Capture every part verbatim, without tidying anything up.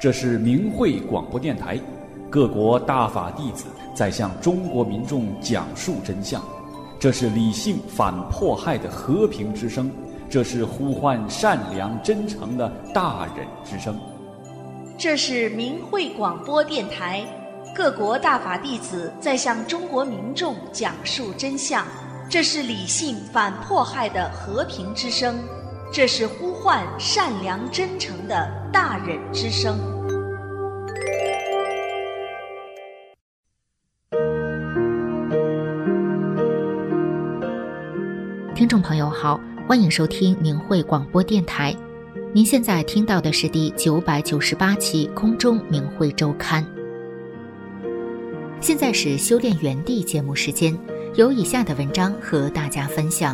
这是明慧广播电台，各国大法弟子在向中国民众讲述真相。这是理性反迫害的和平之声，这是呼唤善良真诚的大忍之声。 这是明慧广播电台，各国大法弟子在向中国民众讲述真相。这是理性反迫害的和平之声，这是呼唤善良真诚的大忍之声。 听众朋友好，欢迎收听明慧广播电台。您现在听到的是第九百九十八期空中明慧周刊。现在是修炼园地节目时间，有以下的文章和大家分享。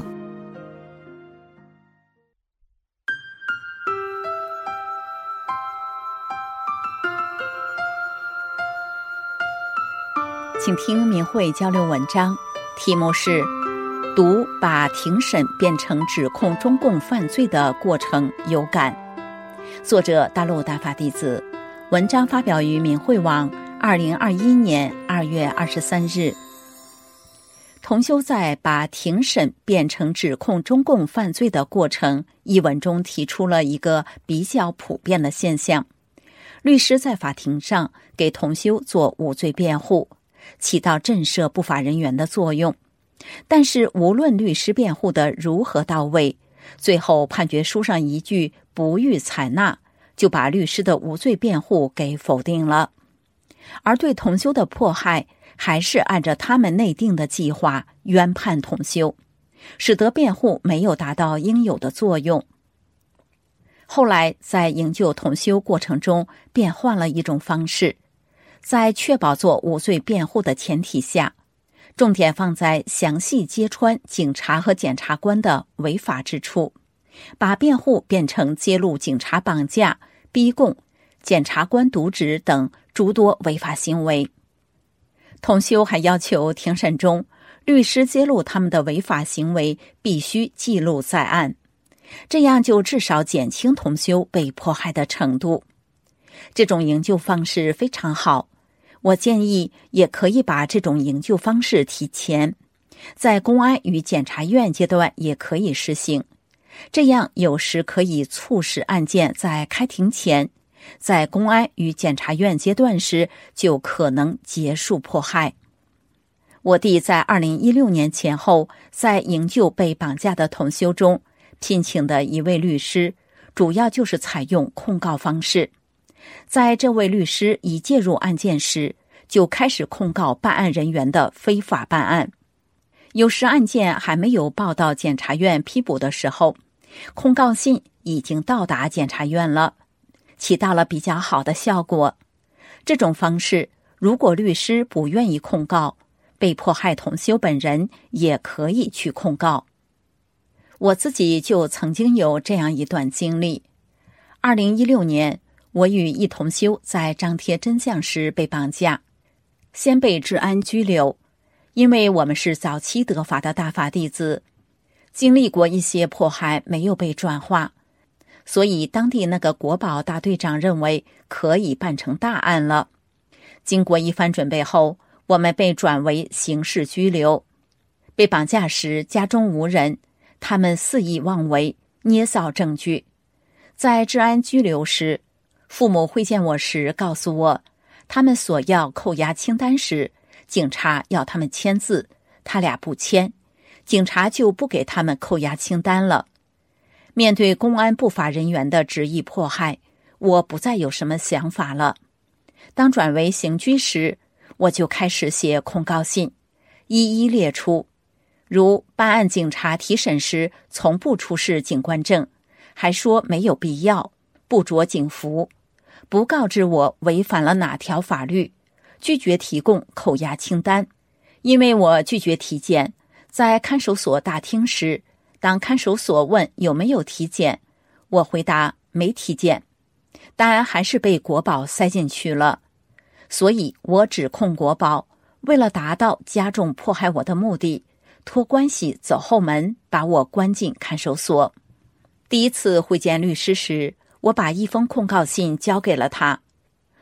请听明慧交流文章，题目是读把庭审变成指控中共犯罪的过程有感，作者大陆大法弟子，文章发表于明慧网二零二一年二月二十三日。同修在把庭审变成指控中共犯罪的过程一文中提出了一个比较普遍的现象：律师在法庭上给同修做无罪辩护，起到震慑不法人员的作用。但是无论律师辩护的如何到位，最后判决书上一句不予采纳，就把律师的无罪辩护给否定了。而对同修的迫害，还是按照他们内定的计划冤判同修，使得辩护没有达到应有的作用。后来在营救同修过程中变换了一种方式，在确保做无罪辩护的前提下，重点放在详细揭穿警察和检察官的违法之处，把辩护变成揭露警察绑架、逼供、检察官渎职等诸多违法行为。同修还要求庭审中，律师揭露他们的违法行为必须记录在案，这样就至少减轻同修被迫害的程度。这种营救方式非常好，我建议也可以把这种营救方式提前，在公安与检察院阶段也可以实行，这样有时可以促使案件在开庭前，在公安与检察院阶段时就可能结束迫害。我弟在二零一六年前后在营救被绑架的同修中聘请的一位律师，主要就是采用控告方式。在这位律师一介入案件时，就开始控告办案人员的非法办案。有时案件还没有报到检察院批捕的时候，控告信已经到达检察院了，起到了比较好的效果。这种方式，如果律师不愿意控告，被迫害同修本人也可以去控告。我自己就曾经有这样一段经历。二零一六年，我与一同修在张贴真相时被绑架，先被治安拘留。因为我们是早期得法的大法弟子，经历过一些迫害没有被转化，所以当地那个国保大队长认为可以办成大案了。经过一番准备后，我们被转为刑事拘留。被绑架时家中无人，他们肆意妄为，捏造证据。在治安拘留时，父母会见我时告诉我，他们索要扣押清单时，警察要他们签字，他俩不签，警察就不给他们扣押清单了。面对公安不法人员的执意迫害，我不再有什么想法了。当转为刑拘时，我就开始写控告信，一一列出，如办案警察提审时从不出示警官证，还说没有必要，不着警服，不告知我违反了哪条法律，拒绝提供扣押清单。因为我拒绝体检，在看守所大厅时，当看守所问有没有体检，我回答没体检，但还是被国保塞进去了。所以我指控国保为了达到加重迫害我的目的，托关系走后门把我关进看守所。第一次会见律师时，我把一封控告信交给了他，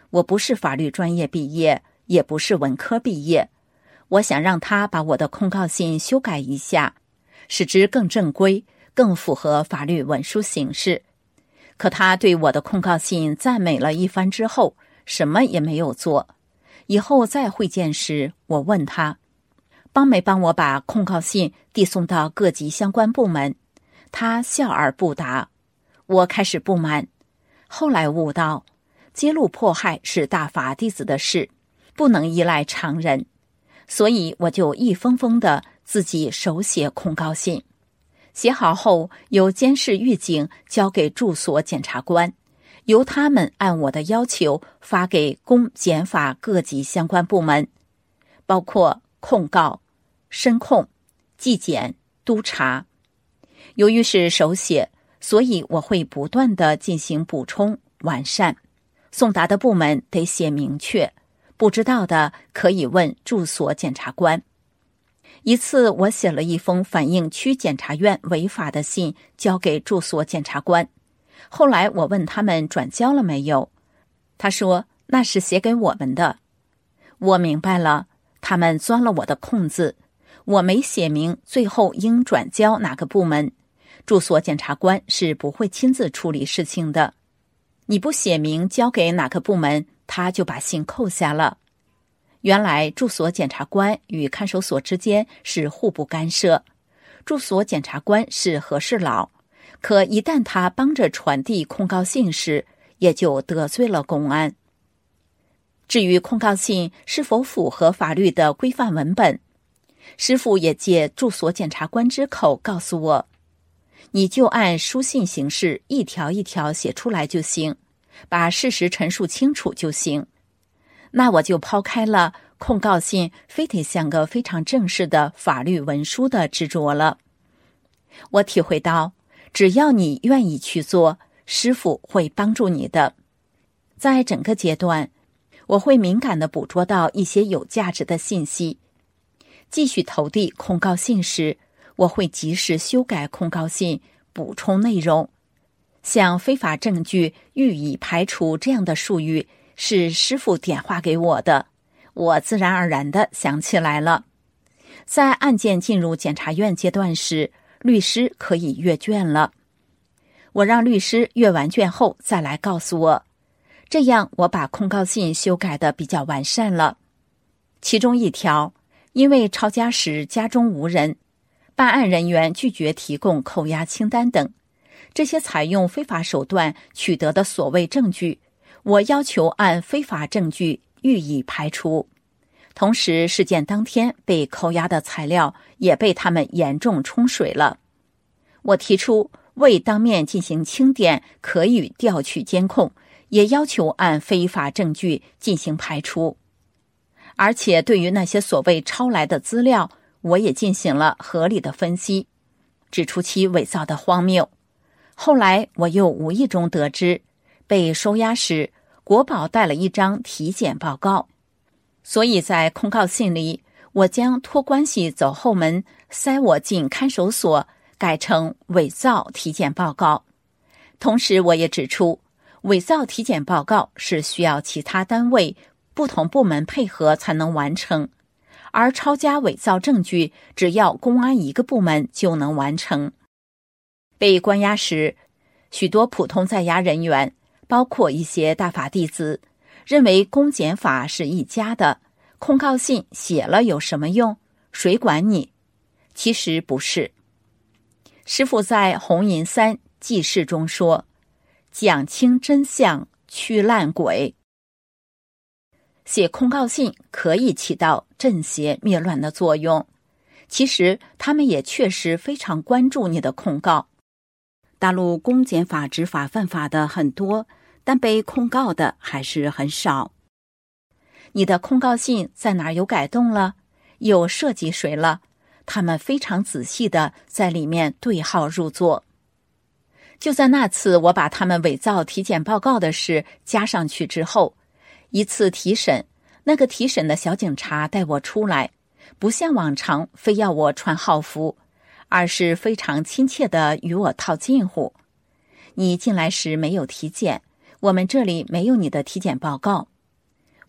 我不是法律专业毕业，也不是文科毕业，我想让他把我的控告信修改一下，使之更正规，更符合法律文书形式。可他对我的控告信赞美了一番之后，什么也没有做。以后再会见时，我问他，帮没帮我把控告信递送到各级相关部门？他笑而不答。我开始不满，后来悟到，揭露迫害是大法弟子的事，不能依赖常人，所以我就一封封的自己手写控告信，写好后由监视狱警交给住所检察官，由他们按我的要求发给公检法各级相关部门，包括控告、申控、纪检、督察。由于是手写，所以我会不断地进行补充完善，送达的部门得写明确，不知道的可以问住所检察官。一次我写了一封反映区检察院违法的信交给住所检察官，后来我问他们转交了没有，他说那是写给我们的。我明白了，他们钻了我的空子，我没写明最后应转交哪个部门，住所检察官是不会亲自处理事情的。你不写明交给哪个部门，他就把信扣下了。原来住所检察官与看守所之间是互不干涉，住所检察官是和事佬，可一旦他帮着传递控告信时，也就得罪了公安。至于控告信是否符合法律的规范文本，师父也借住所检察官之口告诉我，你就按书信形式一条一条写出来就行，把事实陈述清楚就行。那我就抛开了控告信非得像个非常正式的法律文书的执着了。我体会到，只要你愿意去做，师父会帮助你的。在整个阶段，我会敏感地捕捉到一些有价值的信息。继续投递控告信时，我会及时修改控告信，补充内容。像非法证据予以排除这样的术语是师父点化给我的，我自然而然地想起来了。在案件进入检察院阶段时，律师可以阅卷了。我让律师阅完卷后再来告诉我，这样我把控告信修改得比较完善了。其中一条，因为抄家时家中无人，办案人员拒绝提供扣押清单等，这些采用非法手段取得的所谓证据，我要求按非法证据予以排除。同时，事件当天被扣押的材料也被他们严重冲水了。我提出未当面进行清点，可以调取监控，也要求按非法证据进行排除。而且对于那些所谓抄来的资料，我也进行了合理的分析，指出其伪造的荒谬。后来我又无意中得知，被收押时国保带了一张体检报告，所以在控告信里，我将托关系走后门塞我进看守所改成伪造体检报告。同时我也指出，伪造体检报告是需要其他单位不同部门配合才能完成，而抄家伪造证据只要公安一个部门就能完成。被关押时，许多普通在押人员，包括一些大法弟子，认为公检法是一家的，控告信写了有什么用？谁管你？其实不是。师父在红银三记事中说，讲清真相，去烂鬼。写控告信可以起到镇邪灭乱的作用，其实他们也确实非常关注你的控告。大陆公检法执法犯法的很多，但被控告的还是很少。你的控告信在哪儿有改动了？有涉及谁了？他们非常仔细地在里面对号入座。就在那次我把他们伪造体检报告的事加上去之后，一次提审，那个提审的小警察带我出来，不像往常非要我穿号服，而是非常亲切地与我套近乎。你进来时没有体检，我们这里没有你的体检报告，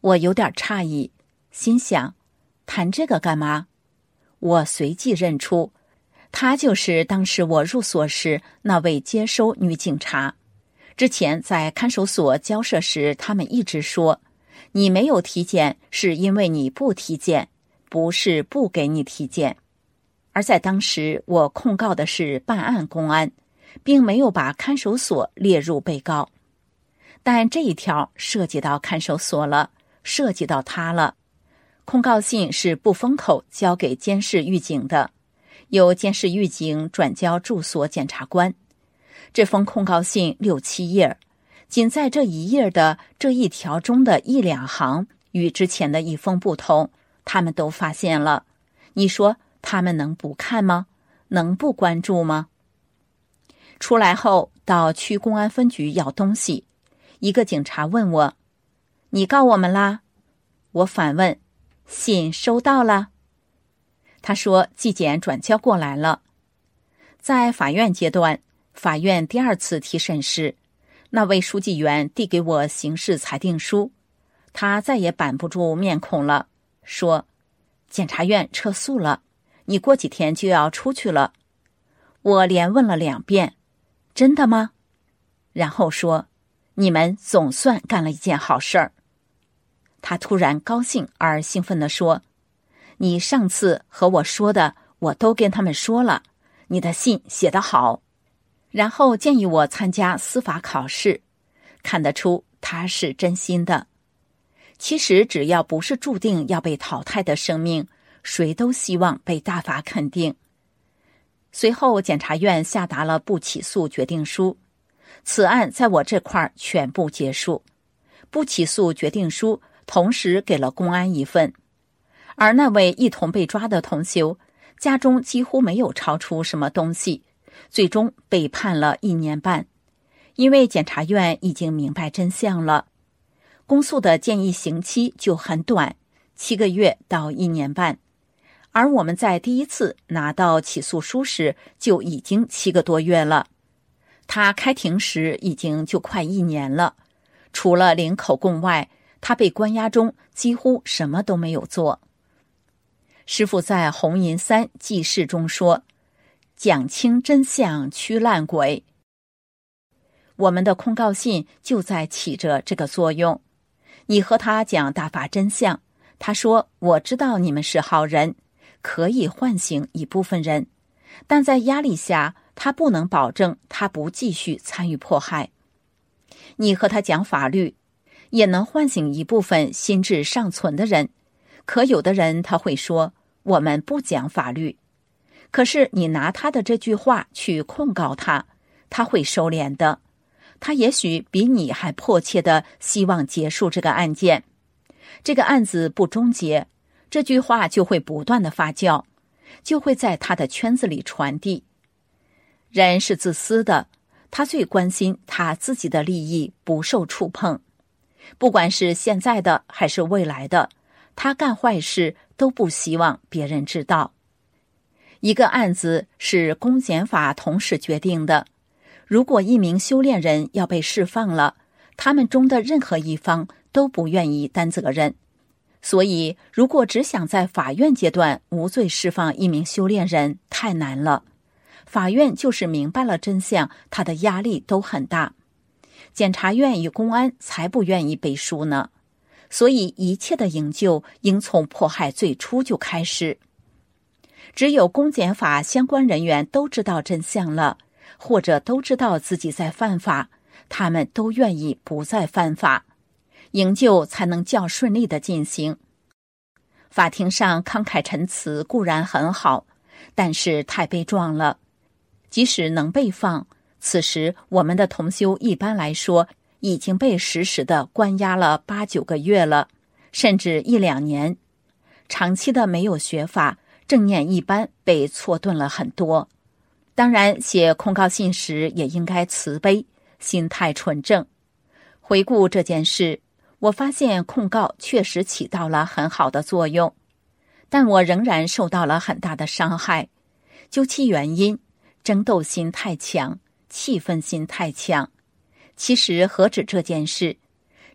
我有点诧异，心想，谈这个干嘛？我随即认出，她就是当时我入所时那位接收女警察。之前在看守所交涉时，他们一直说，你没有体检是因为你不体检，不是不给你体检。而在当时，我控告的是办案公安，并没有把看守所列入被告。但这一条涉及到看守所了，涉及到他了。控告信是不封口交给监视狱警的，由监视狱警转交住所检察官。这封控告信六七页，仅在这一页的这一条中的一两行与之前的一封不同，他们都发现了。你说他们能不看吗？能不关注吗？出来后到区公安分局要东西，一个警察问我，你告我们啦？我反问，信收到了？他说纪检转交过来了。在法院阶段，法院第二次提审时，那位书记员递给我刑事裁定书，他再也板不住面孔了，说，检察院撤诉了，你过几天就要出去了。我连问了两遍，真的吗？然后说，你们总算干了一件好事儿。他突然高兴而兴奋地说，你上次和我说的我都跟他们说了，你的信写得好。然后建议我参加司法考试，看得出他是真心的。其实只要不是注定要被淘汰的生命，谁都希望被大法肯定。随后检察院下达了不起诉决定书，此案在我这块全部结束。不起诉决定书同时给了公安一份，而那位一同被抓的同修家中几乎没有超出什么东西，最终被判了一年半。因为检察院已经明白真相了，公诉的建议刑期就很短，七个月到一年半，而我们在第一次拿到起诉书时就已经七个多月了。他开庭时已经就快一年了，除了领口供外，他被关押中几乎什么都没有做。师父在《红银三记事》中说，讲清真相驱烂鬼。我们的控告信就在起着这个作用。你和他讲大法真相，他说，我知道你们是好人，可以唤醒一部分人，但在压力下，他不能保证他不继续参与迫害。你和他讲法律，也能唤醒一部分心智尚存的人，可有的人他会说，我们不讲法律。可是你拿他的这句话去控告他，他会收敛的。他也许比你还迫切地希望结束这个案件。这个案子不终结，这句话就会不断地发酵，就会在他的圈子里传递。人是自私的，他最关心他自己的利益不受触碰。不管是现在的还是未来的，他干坏事都不希望别人知道。一个案子是公检法同时决定的，如果一名修炼人要被释放了，他们中的任何一方都不愿意担责任。所以如果只想在法院阶段无罪释放一名修炼人，太难了。法院就是明白了真相，他的压力都很大。检察院与公安才不愿意背书呢。所以一切的营救应从迫害最初就开始。只有公检法相关人员都知道真相了，或者都知道自己在犯法，他们都愿意不再犯法，营救才能较顺利地进行。法庭上慷慨陈词固然很好，但是太悲壮了。即使能被放，此时我们的同修一般来说已经被实时地关押了八九个月了，甚至一两年。长期的没有学法，正念一般被错顿了很多。当然写控告信时也应该慈悲，心态纯正。回顾这件事，我发现控告确实起到了很好的作用，但我仍然受到了很大的伤害。究其原因，争斗心太强，气愤心太强。其实何止这件事，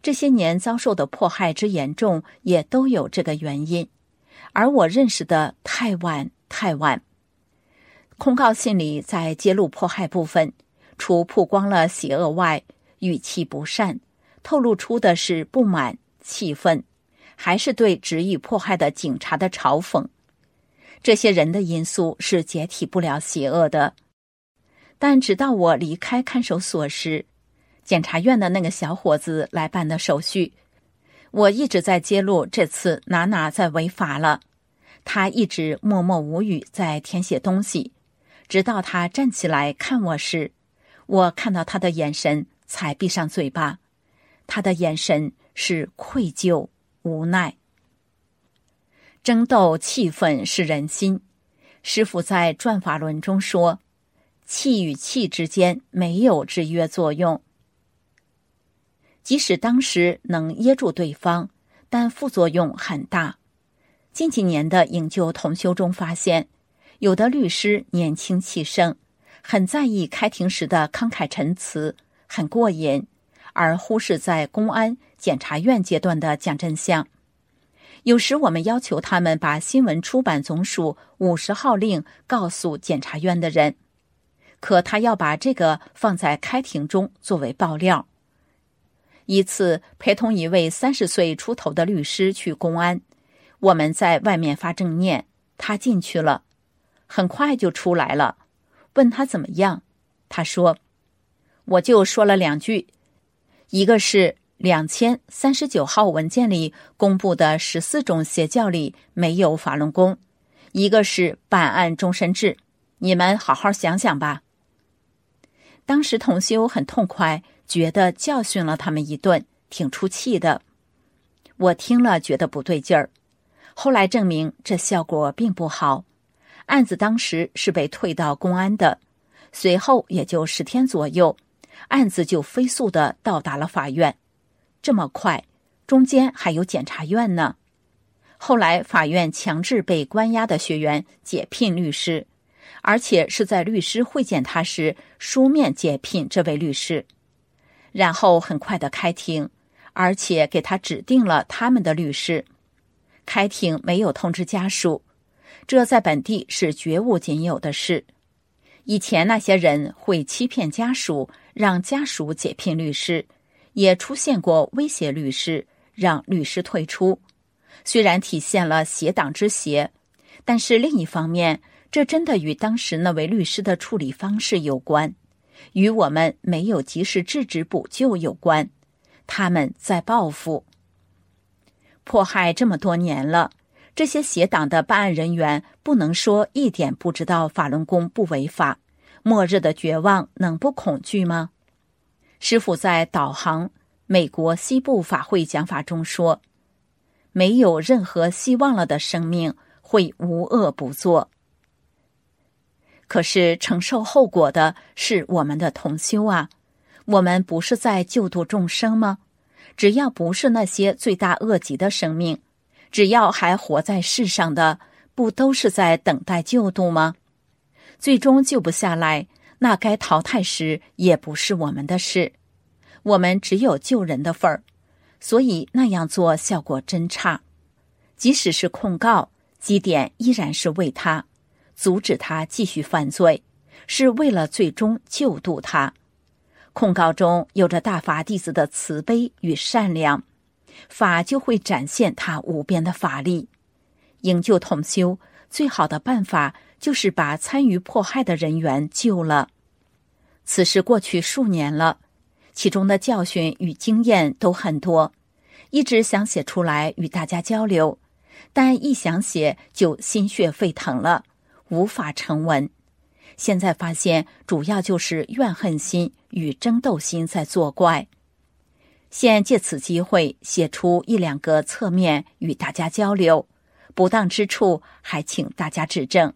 这些年遭受的迫害之严重，也都有这个原因。而我认识的太晚太晚。控告信里在揭露迫害部分，除曝光了邪恶外，语气不善，透露出的是不满、气愤，还是对执意迫害的警察的嘲讽。这些人的因素是解体不了邪恶的。但直到我离开看守所时，检察院的那个小伙子来办的手续，我一直在揭露这次哪哪在违法了。他一直默默无语在填写东西，直到他站起来看我时，我看到他的眼神才闭上嘴巴。他的眼神是愧疚、无奈。争斗气愤是人心。师父在转法轮中说，气与气之间没有制约作用。即使当时能噎住对方，但副作用很大。近几年的营救同修中发现，有的律师年轻气盛，很在意开庭时的慷慨陈词，很过瘾，而忽视在公安、检察院阶段的讲真相。有时我们要求他们把新闻出版总署五十号令告诉检察院的人，可他要把这个放在开庭中作为爆料。一次陪同一位三十岁出头的律师去公安，我们在外面发正念，他进去了，很快就出来了。问他怎么样，他说，我就说了两句，一个是两千三十九号文件里公布的十四种邪教里没有法轮功，一个是办案终身制，你们好好想想吧。当时同修很痛快，觉得教训了他们一顿，挺出气的。我听了觉得不对劲儿，后来证明这效果并不好。案子当时是被退到公安的，随后也就十天左右，案子就飞速地到达了法院。这么快，中间还有检察院呢。后来法院强制被关押的学员解聘律师，而且是在律师会见他时书面解聘这位律师，然后很快的开庭，而且给他指定了他们的律师。开庭没有通知家属，这在本地是绝无仅有的事。以前那些人会欺骗家属，让家属解聘律师，也出现过威胁律师，让律师退出。虽然体现了邪党之邪，但是另一方面，这真的与当时那位律师的处理方式有关，与我们没有及时制止补救有关。他们在报复。迫害这么多年了，这些邪党的办案人员不能说一点不知道法轮功不违法，末日的绝望能不恐惧吗？师父在导航美国西部法会讲法中说，没有任何希望了的生命会无恶不作。可是承受后果的是我们的同修啊，我们不是在救度众生吗？只要不是那些罪大恶极的生命，只要还活在世上的，不都是在等待救度吗？最终救不下来，那该淘汰时也不是我们的事，我们只有救人的份儿，所以那样做效果真差。即使是控告，基点依然是为他，阻止他继续犯罪，是为了最终救度他。控告中有着大法弟子的慈悲与善良，法就会展现他无边的法力。营救同修最好的办法就是把参与迫害的人员救了。此事过去数年了，其中的教训与经验都很多，一直想写出来与大家交流，但一想写就心血沸腾了，无法成文。现在发现主要就是怨恨心与争斗心在作怪。现借此机会写出一两个侧面与大家交流，不当之处还请大家指正。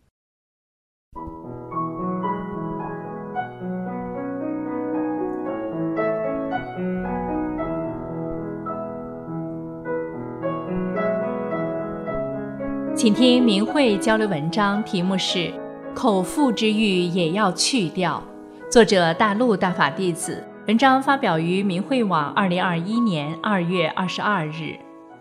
请听明慧交流文章，题目是口腹之欲也要去掉，作者大陆大法弟子， 文章发表于明慧网二零二一年二月二十二日。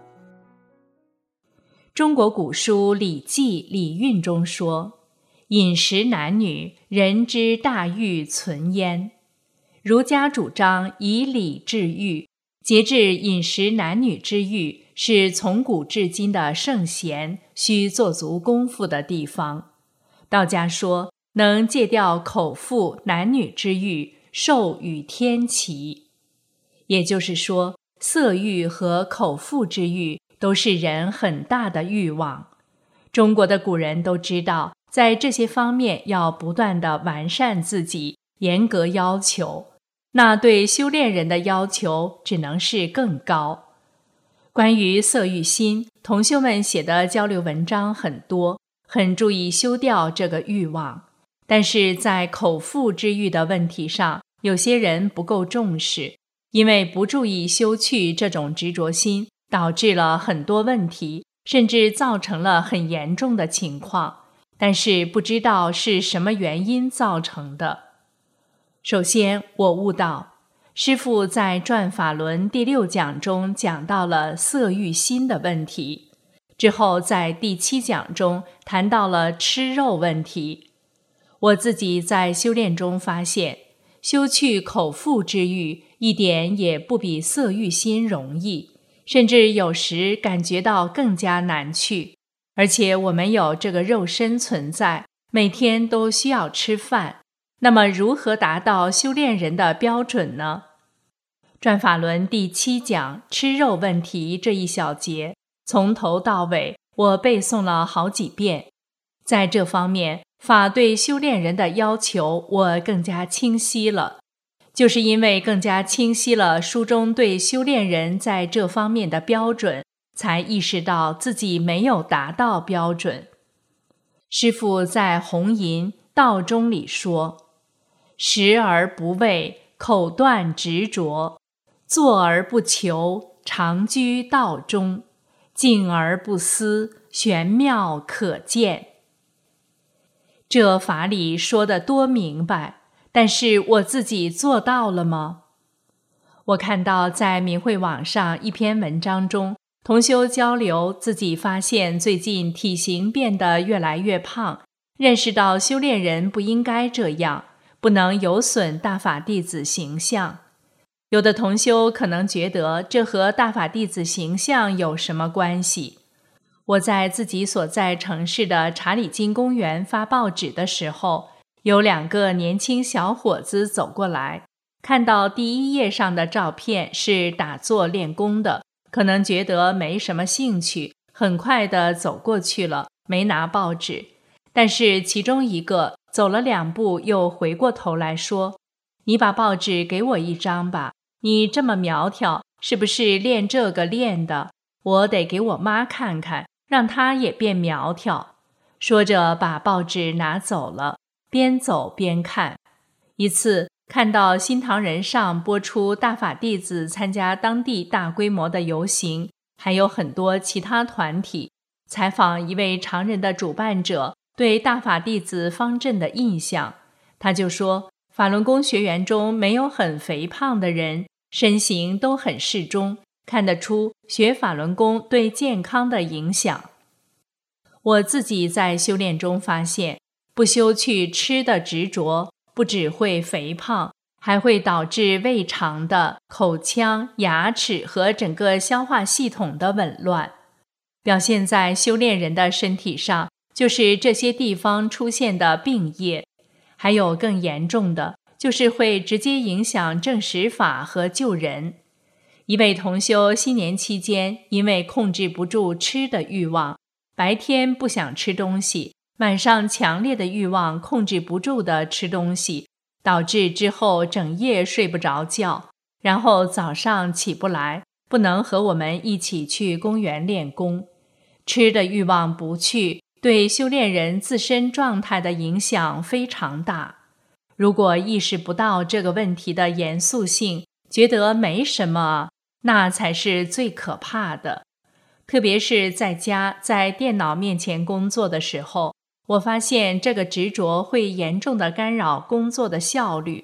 中国古书《礼记·礼运》中说：“饮食男女，人之大欲存焉。”儒家主张以礼治欲，节制饮食男女之欲，是从古至今的圣贤需做足功夫的地方。道家说，能戒掉口腹男女之欲，寿与天齐。也就是说，色欲和口腹之欲都是人很大的欲望。中国的古人都知道，在这些方面要不断地完善自己，严格要求，那对修炼人的要求只能是更高。关于色欲心，同修们写的交流文章很多，很注意修掉这个欲望。但是在口腹之欲的问题上，有些人不够重视，因为不注意修去这种执着心，导致了很多问题，甚至造成了很严重的情况，但是不知道是什么原因造成的。首先，我悟到，师父在《转法轮》第六讲中讲到了色欲心的问题，之后在第七讲中谈到了吃肉问题。我自己在修炼中发现，修去口腹之欲一点也不比色欲心容易，甚至有时感觉到更加难去。而且我们有这个肉身存在，每天都需要吃饭，那么如何达到修炼人的标准呢？转法轮第七讲吃肉问题这一小节，从头到尾我背诵了好几遍。在这方面，法对修炼人的要求我更加清晰了，就是因为更加清晰了书中对修炼人在这方面的标准，才意识到自己没有达到标准。师父在《弘淫道中》里说：“食而不畏，口断执着；坐而不求，常居道中；静而不思，玄妙可见。”这法理说得多明白，但是我自己做到了吗？我看到在明慧网上一篇文章中，同修交流自己发现最近体型变得越来越胖，认识到修炼人不应该这样，不能有损大法弟子形象。有的同修可能觉得这和大法弟子形象有什么关系？我在自己所在城市的查理金公园发报纸的时候，有两个年轻小伙子走过来，看到第一页上的照片是打坐练功的，可能觉得没什么兴趣，很快地走过去了，没拿报纸。但是其中一个走了两步又回过头来说：“你把报纸给我一张吧，你这么苗条，是不是练这个练的？我得给我妈看看，让她也变苗条。”说着把报纸拿走了，边走边看。一次看到新唐人上播出大法弟子参加当地大规模的游行，还有很多其他团体，采访一位常人的主办者对大法弟子方阵的印象，他就说法轮功学员中没有很肥胖的人，身形都很适中，看得出学法轮功对健康的影响。我自己在修炼中发现，不修去吃的执着，不只会肥胖，还会导致胃肠的、口腔、牙齿和整个消化系统的紊乱。表现在修炼人的身体上，就是这些地方出现的病业。还有更严重的，就是会直接影响正实法和救人。一位同修新年期间，因为控制不住吃的欲望，白天不想吃东西，晚上强烈的欲望控制不住的吃东西，导致之后整夜睡不着觉，然后早上起不来，不能和我们一起去公园练功。吃的欲望不去，对修炼人自身状态的影响非常大。如果意识不到这个问题的严肃性，觉得没什么，那才是最可怕的。特别是在家在电脑面前工作的时候，我发现这个执着会严重地干扰工作的效率。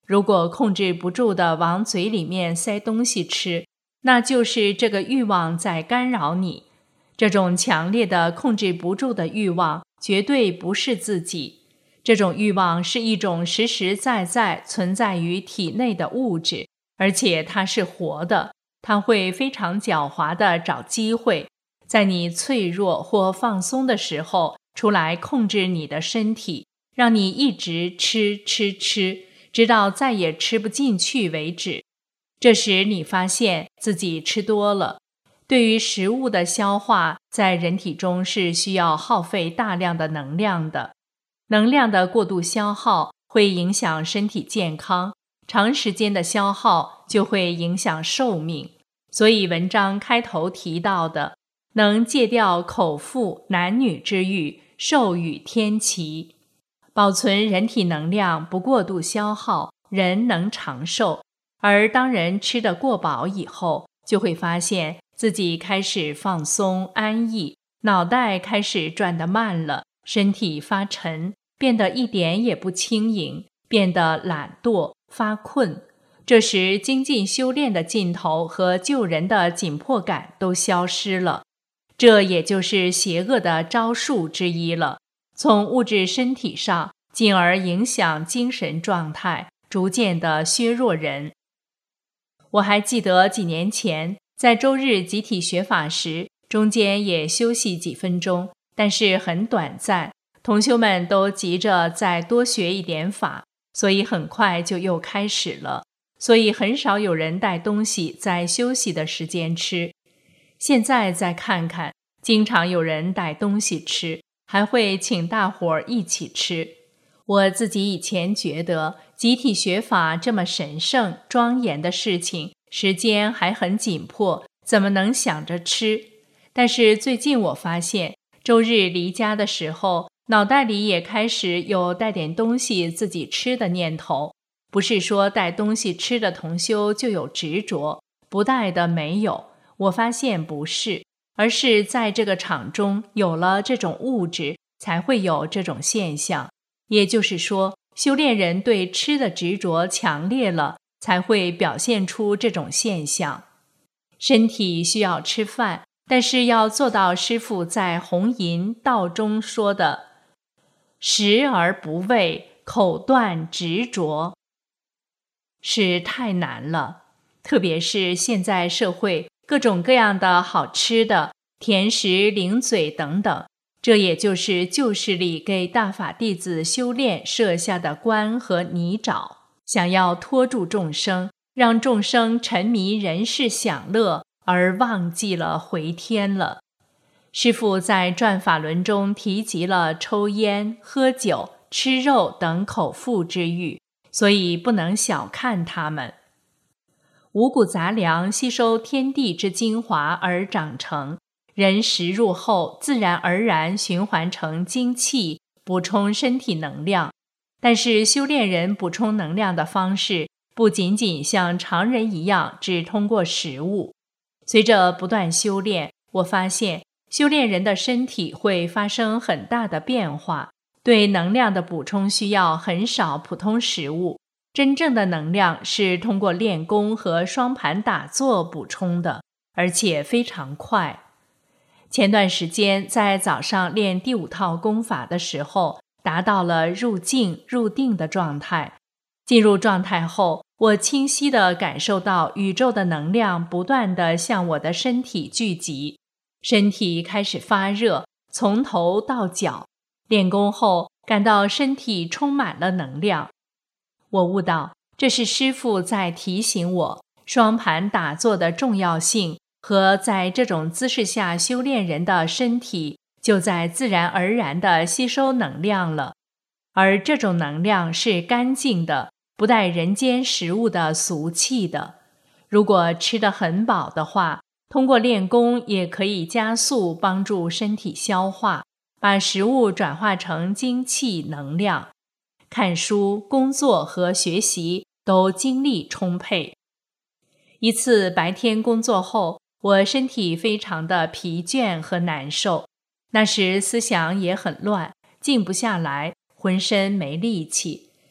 如果控制不住地往嘴里面塞东西吃，那就是这个欲望在干扰你。这种强烈的控制不住的欲望绝对不是自己，这种欲望是一种实实在在存在于体内的物质，而且它是活的，它会非常狡猾地找机会，在你脆弱或放松的时候出来控制你的身体，让你一直吃吃吃，直到再也吃不进去为止。这时你发现自己吃多了。对于食物的消化，在人体中是需要耗费大量的能量的。能量的过度消耗会影响身体健康，长时间的消耗就会影响寿命。所以文章开头提到的，能戒掉口腹男女之欲，寿与天齐。保存人体能量不过度消耗，人能长寿。而当人吃得过饱以后，就会发现自己开始放松安逸，脑袋开始转得慢了，身体发沉，变得一点也不轻盈，变得懒惰发困。这时精进修炼的劲头和救人的紧迫感都消失了，这也就是邪恶的招数之一了，从物质身体上进而影响精神状态，逐渐地削弱人。我还记得几年前在周日集体学法时，中间也休息几分钟，但是很短暂，同修们都急着再多学一点法，所以很快就又开始了。所以很少有人带东西在休息的时间吃。现在再看看，经常有人带东西吃，还会请大伙儿一起吃。我自己以前觉得集体学法这么神圣庄严的事情，时间还很紧迫，怎么能想着吃？但是最近我发现，周日离家的时候，脑袋里也开始有带点东西自己吃的念头。不是说带东西吃的同修就有执着，不带的没有，我发现不是，而是在这个场中有了这种物质，才会有这种现象。也就是说，修炼人对吃的执着强烈了，才会表现出这种现象。身体需要吃饭，但是要做到师父在弘淫道中说的食而不畏，口断执着，是太难了。特别是现在社会各种各样的好吃的甜食零嘴等等，这也就是旧势力给大法弟子修炼设下的关和泥沼，想要拖住众生，让众生沉迷人世享乐，而忘记了回天了。师父在转法轮中提及了抽烟、喝酒、吃肉等口腹之欲，所以不能小看它们。五谷杂粮吸收天地之精华而长成，人食入后自然而然循环成精气，补充身体能量。但是修炼人补充能量的方式不仅仅像常人一样只通过食物。随着不断修炼，我发现修炼人的身体会发生很大的变化，对能量的补充需要很少普通食物，真正的能量是通过练功和双盘打坐补充的，而且非常快。前段时间在早上练第五套功法的时候，达到了入静入定的状态。进入状态后，我清晰地感受到宇宙的能量不断地向我的身体聚集，身体开始发热，从头到脚。练功后，感到身体充满了能量。我悟到，这是师父在提醒我，双盘打坐的重要性和在这种姿势下修炼人的身体就在自然而然地吸收能量了，而这种能量是干净的，不带人间食物的俗气的。如果吃得很饱的话，通过练功也可以加速帮助身体消化，把食物转化成精气能量。看书、工作和学习都精力充沛。一次白天工作后，我身体非常的疲倦和难受，那时思想也很乱，静不下来，浑身没力气。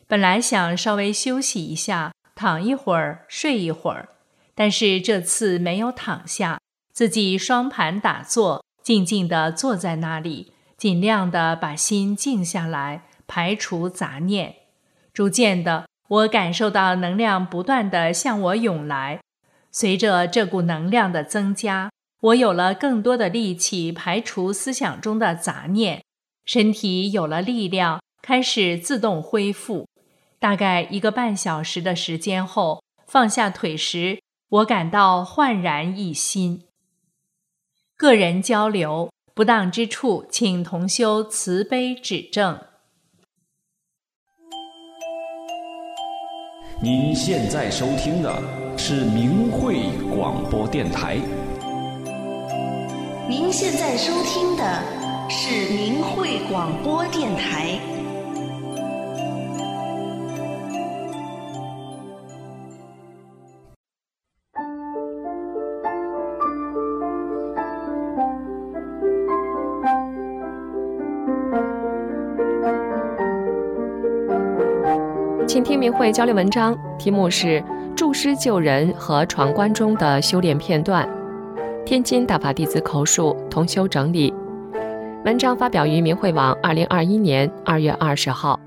本来想稍微休息一下，躺一会儿，睡一会儿，但是这次没有躺下，自己双盘打坐，静静地坐在那里，尽量地把心静下来，排除杂念。逐渐的，我感受到能量不断地向我涌来，随着这股能量的增加，我有了更多的力气排除思想中的杂念，身体有了力量，开始自动恢复。大概一个半小时的时间后，放下腿时，我感到焕然一新。个人交流，不当之处，请同修慈悲指正。 您现在收听的是明慧广播电台。 您现在收听的是明慧广播电台。 请听明慧交流文章，题目是助师救人和闯关中的修炼片段，天津大法弟子口述，同修整理。文章发表于明慧网二零二一年二月二十号。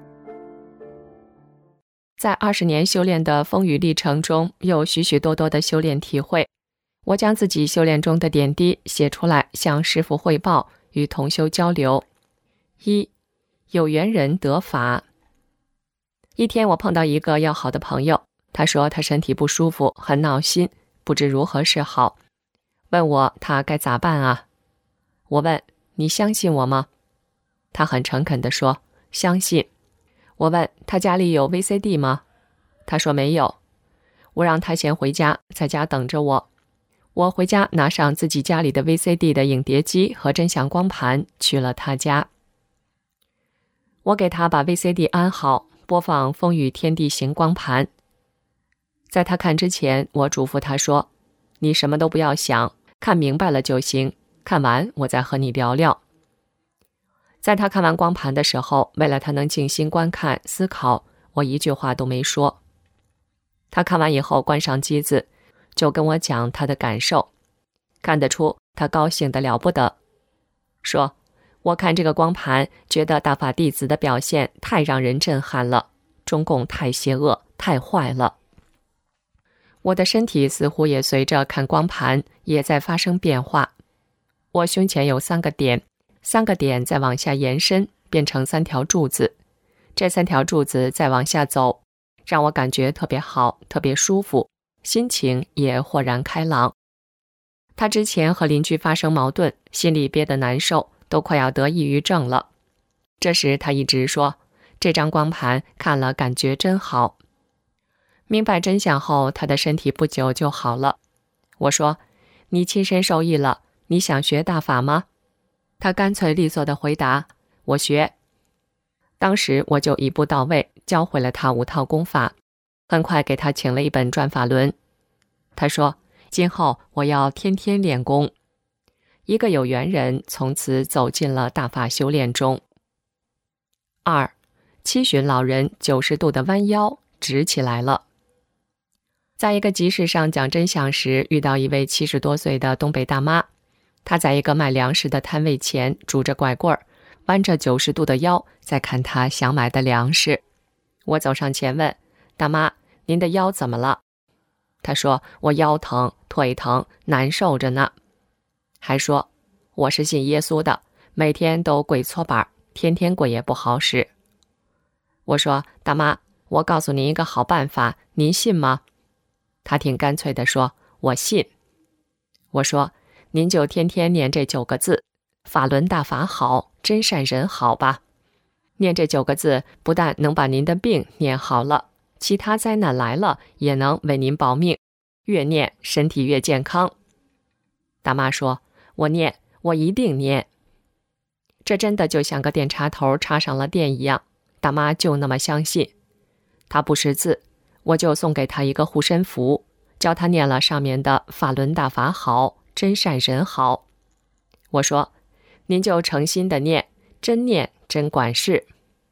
在二十年修炼的风雨历程中，有许许多多的修炼体会，我将自己修炼中的点滴写出来，向师父汇报，与同修交流。一、有缘人得法。一天，我碰到一个要好的朋友，他说他身体不舒服，很闹心，不知如何是好，问我他该咋办啊？我问，你相信我吗？他很诚恳地说，相信。我问，他家里有 V C D 吗？他说没有。我让他先回家，在家等着我。我回家拿上自己家里的 V C D 的影碟机和真相光盘，去了他家。我给他把 V C D 安好，播放《风雨天地行》光盘。在他看之前，我嘱咐他说，你什么都不要想，看明白了就行，看完我再和你聊聊。在他看完光盘的时候，为了他能静心观看思考，我一句话都没说。他看完以后关上机子，就跟我讲他的感受，看得出他高兴得了不得，说，我看这个光盘，觉得大法弟子的表现太让人震撼了，中共太邪恶，太坏了。我的身体似乎也随着看光盘也在发生变化，我胸前有三个点，三个点再往下延伸，变成三条柱子，这三条柱子再往下走，让我感觉特别好，特别舒服，心情也豁然开朗。他之前和邻居发生矛盾，心里憋得难受，都快要得抑郁症了。这时他一直说，这张光盘看了感觉真好。明白真相后，他的身体不久就好了。我说，你亲身受益了，你想学大法吗？他干脆利索地回答，我学。当时我就一步到位，教会了他五套功法，很快给他请了一本转法轮。他说，今后我要天天练功。一个有缘人从此走进了大法修炼中。二、七旬老人九十度的弯腰直起来了。在一个集市上讲真相时，遇到一位七十多岁的东北大妈，她在一个卖粮食的摊位前拄着拐棍儿，弯着九十度的腰在看她想买的粮食。我走上前问，大妈，您的腰怎么了？她说，我腰疼，腿疼，难受着呢。还说，我是信耶稣的，每天都跪搓板，天天跪也不好使。我说，大妈，我告诉您一个好办法，您信吗？她挺干脆地说，我信。我说，您就天天念这九个字，法轮大法好，真善人好吧。念这九个字不但能把您的病念好了，其他灾难来了也能为您保命，越念身体越健康。大妈说，我念，我一定念。这真的就像个电插头插上了电一样，大妈就那么相信。她不识字，我就送给她一个护身符，教她念了上面的法轮大法好，真善人好。我说，您就诚心的念，真念真管事。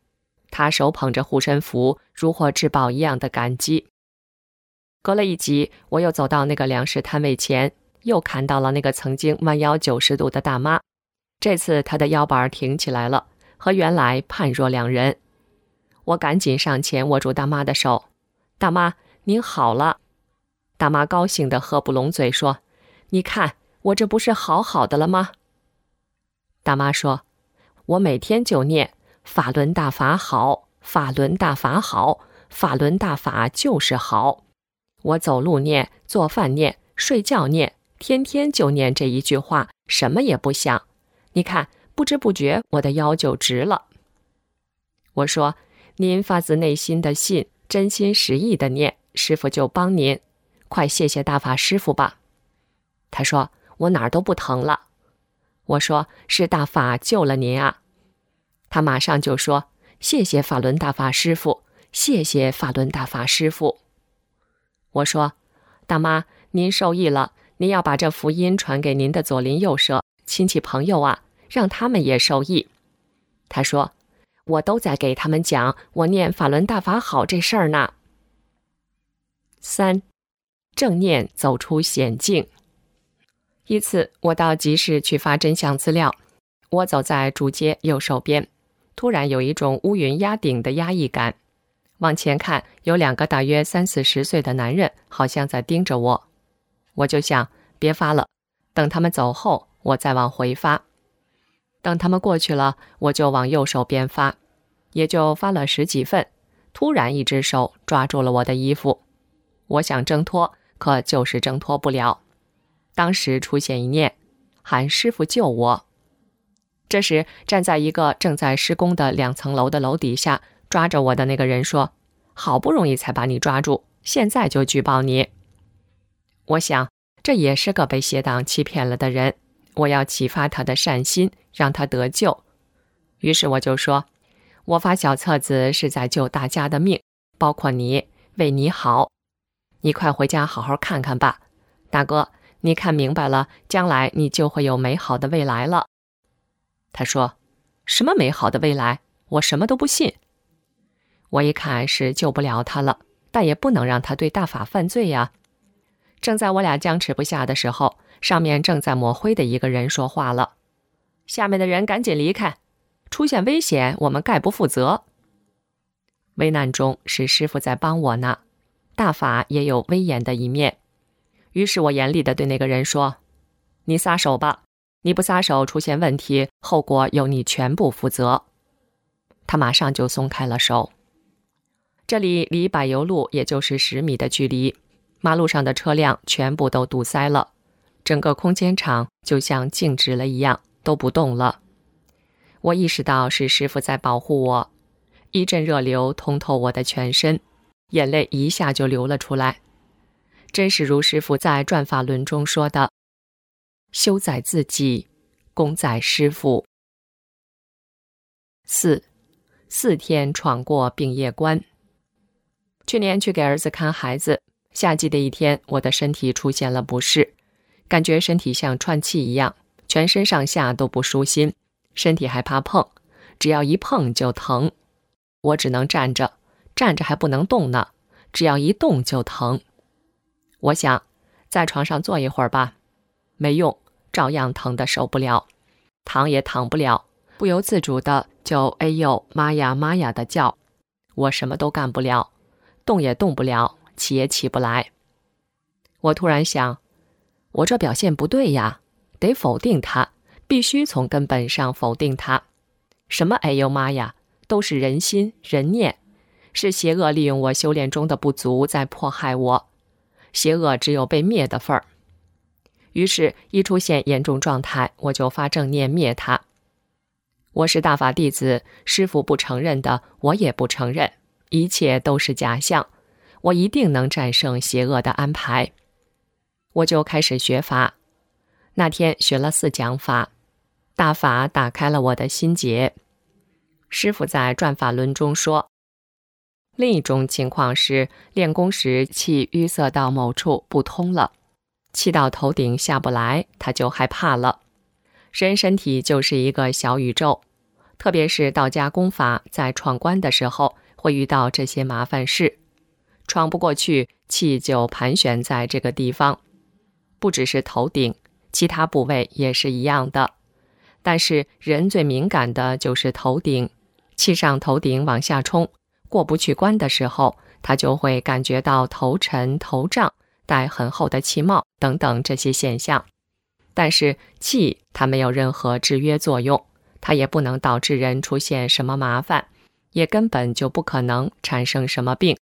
他手捧着护身符，如获至宝一样的感激。隔了一集，我又走到那个粮食摊位前，又看到了那个曾经弯腰九十度的大妈。这次她的腰板挺起来了，和原来判若两人。我赶紧上前握住大妈的手：“大妈，您好了。”大妈高兴地合不拢嘴说：“你看，我这不是好好的了吗？”大妈说：“我每天就念法轮大法好，法轮大法好，法轮大法就是好。我走路念，做饭念，睡觉念，天天就念这一句话，什么也不想。你看，不知不觉我的腰就直了。”我说：“您发自内心的信，真心实意的念，师父就帮您。快谢谢大法师父吧。”他说：“我哪儿都不疼了。”我说：“是大法救了您啊。”他马上就说：“谢谢法轮大法师父，谢谢法轮大法师父。”我说：“大妈，您受益了，您要把这福音传给您的左邻右舍、亲戚朋友啊，让他们也受益。”他说：“我都在给他们讲我念法轮大法好这事儿呢。”三，正念走出险境。一次，我到集市去发真相资料，我走在主街右手边，突然有一种乌云压顶的压抑感。往前看，有两个大约三四十岁的男人，好像在盯着我。我就想，别发了，等他们走后，我再往回发。等他们过去了，我就往右手边发，也就发了十几份。突然，一只手抓住了我的衣服，我想挣脱，可就是挣脱不了。当时出现一念，喊师父救我。这时，站在一个正在施工的两层楼的楼底下，抓着我的那个人说：“好不容易才把你抓住，现在就举报你。”我想，这也是个被邪党欺骗了的人，我要启发他的善心，让他得救。于是我就说：“我发小册子是在救大家的命，包括你，为你好。你快回家好好看看吧，大哥，你看明白了，将来你就会有美好的未来了。”他说：“什么美好的未来？我什么都不信。”我一看是救不了他了，但也不能让他对大法犯罪呀。正在我俩僵持不下的时候，上面正在抹灰的一个人说话了：“下面的人赶紧离开，出现危险我们概不负责。”危难中是师父在帮我呢，大法也有威严的一面。于是我严厉地对那个人说：“你撒手吧，你不撒手出现问题，后果由你全部负责。”他马上就松开了手。这里离柏油路也就是十米的距离，马路上的车辆全部都堵塞了，整个空间场就像静止了一样，都不动了。我意识到是师父在保护我，一阵热流通透我的全身，眼泪一下就流了出来。真是如师父在《转法轮》中说的：“修在自己，功在师父。”四，四天闯过病业关。去年去给儿子看孩子，夏季的一天，我的身体出现了不适，感觉身体像串气一样，全身上下都不舒心，身体还怕碰，只要一碰就疼。我只能站着，站着还不能动呢，只要一动就疼。我想在床上坐一会儿吧，没用，照样疼得受不了，躺也躺不了，不由自主的就哎呦妈呀妈呀的叫，我什么都干不了，动也动不了，起也起不来。我突然想，我这表现不对呀，得否定它，必须从根本上否定它。什么哎呦妈呀，都是人心人念，是邪恶利用我修炼中的不足在迫害我，邪恶只有被灭的份儿。于是一出现严重状态，我就发正念灭它。我是大法弟子，师父不承认的，我也不承认，一切都是假象，我一定能战胜邪恶的安排。我就开始学法，那天学了四讲法，大法打开了我的心结。师父在《转法轮》中说，另一种情况是练功时气淤塞到某处不通了，气到头顶下不来，他就害怕了。人身体就是一个小宇宙， 特别是道家功法在闯关的时候，会遇到这些麻烦事。闯不过去，气就盘旋在这个地方，不只是头顶，其他部位也是一样的。但是人最敏感的就是头顶，气上头顶往下冲，过不去关的时候，他就会感觉到头沉、头胀、戴很厚的气帽等等这些现象。但是气它没有任何制约作用，它也不能导致人出现什么麻烦，也根本就不可能产生什么病。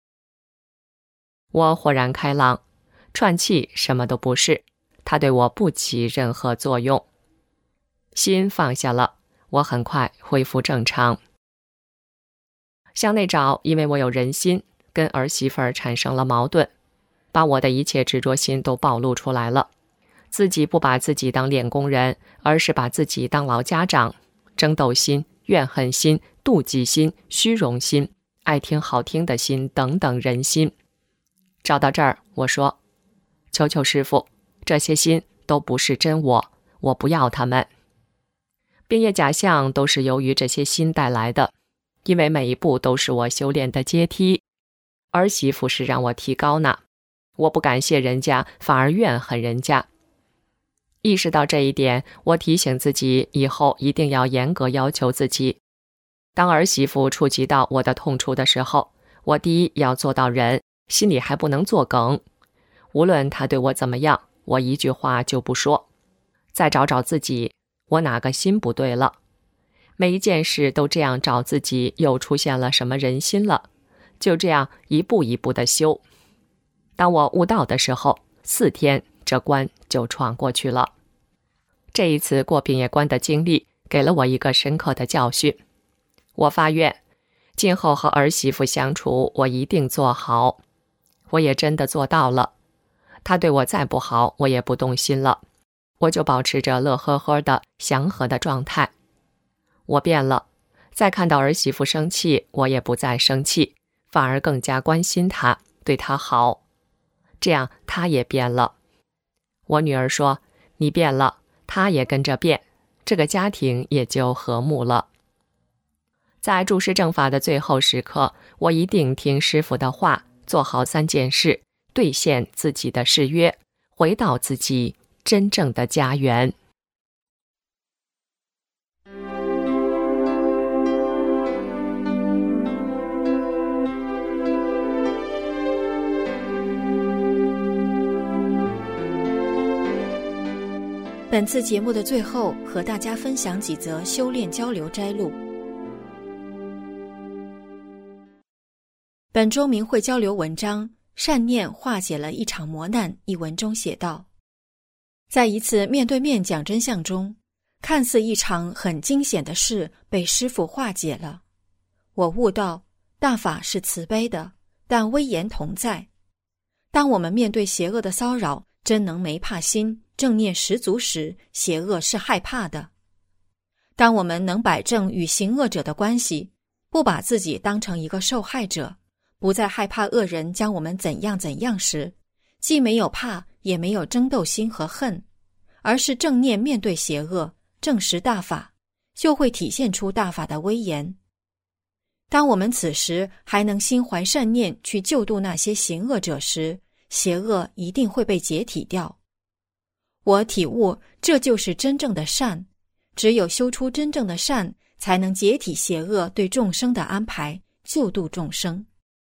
我豁然开朗，串气什么都不是，它对我不起任何作用。心放下了，我很快恢复正常。向内找，因为我有人心，跟儿媳妇儿产生了矛盾，把我的一切执着心都暴露出来了。自己不把自己当练功人，而是把自己当老家长，争斗心、怨恨心、妒忌心、虚荣心、爱听好听的心等等人心。找到这儿，我说，求求师父，这些心都不是真我，我不要他们。变业假象都是由于这些心带来的，因为每一步都是我修炼的阶梯。儿媳妇是让我提高呢，我不感谢人家，反而怨恨人家。意识到这一点，我提醒自己以后一定要严格要求自己。当儿媳妇触及到我的痛处的时候，我第一要做到忍，心里还不能作梗。无论她对我怎么样，我一句话就不说。再找找自己，我哪个心不对了？每一件事都这样找自己，又出现了什么人心了？就这样一步一步的修。当我悟道的时候，四天这关就闯过去了。这一次过变业关的经历，给了我一个深刻的教训。我发愿，今后和儿媳妇相处，我一定做好。我也真的做到了。她对我再不好，我也不动心了，我就保持着乐呵呵的祥和的状态。我变了，再看到儿媳妇生气，我也不再生气，反而更加关心她，对她好。这样她也变了。我女儿说，你变了，她也跟着变，这个家庭也就和睦了。在注释正法的最后时刻，我一定听师父的话，做好三件事，兑现自己的誓约，回到自己真正的家园。 本次节目的最后，和大家分享几则修炼交流摘录。本周明慧交流文章《善念化解了一场磨难》一文中写道，在一次面对面讲真相中，看似一场很惊险的事被师父化解了。我悟到，大法是慈悲的，但威严同在。当我们面对邪恶的骚扰，真能没怕心，正念十足时，邪恶是害怕的。当我们能摆正与行恶者的关系，不把自己当成一个受害者，不再害怕恶人将我们怎样怎样时，既没有怕，也没有争斗心和恨，而是正念面对邪恶，证实大法，就会体现出大法的威严。当我们此时还能心怀善念去救度那些行恶者时，邪恶一定会被解体掉。我体悟，这就是真正的善，只有修出真正的善，才能解体邪恶对众生的安排，救度众生。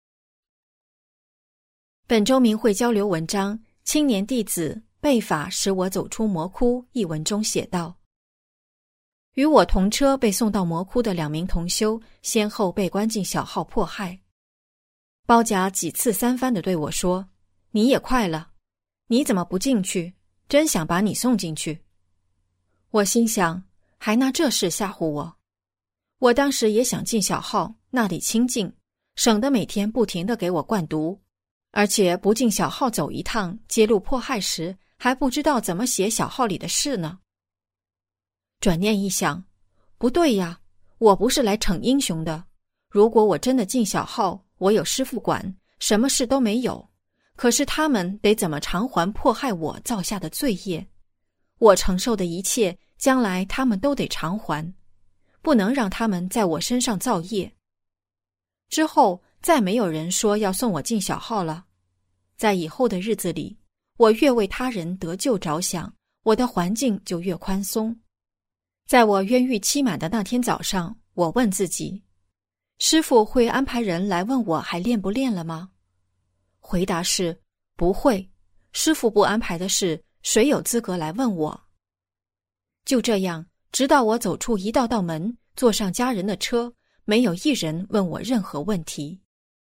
本周明慧交流文章《青年弟子背法使我走出魔窟》一文中写道，与我同车被送到魔窟的两名同修，先后被关进小号迫害。包甲几次三番地对我说，你也快了，你怎么不进去？真想把你送进去。我心想，还拿这事吓唬我。我当时也想进小号，那里清静，省得每天不停地给我灌毒，而且不进小号走一趟，揭露迫害时还不知道怎么写小号里的事呢。转念一想，不对呀，我不是来逞英雄的。如果我真的进小号，我有师父管，什么事都没有。可是他们得怎么偿还迫害我造下的罪业？我承受的一切，将来他们都得偿还。 不能让他们在我身上造业。之后再没有人说要送我进小号了。在以后的日子里，我越为他人得救着想，我的环境就越宽松。在我冤狱期满的那天早上，我问自己，师父会安排人来问我还练不练了吗？回答是不会，师父不安排的事，谁有资格来问我？就这样，直到我走出一道道门，坐上家人的车，没有一人问我任何问题。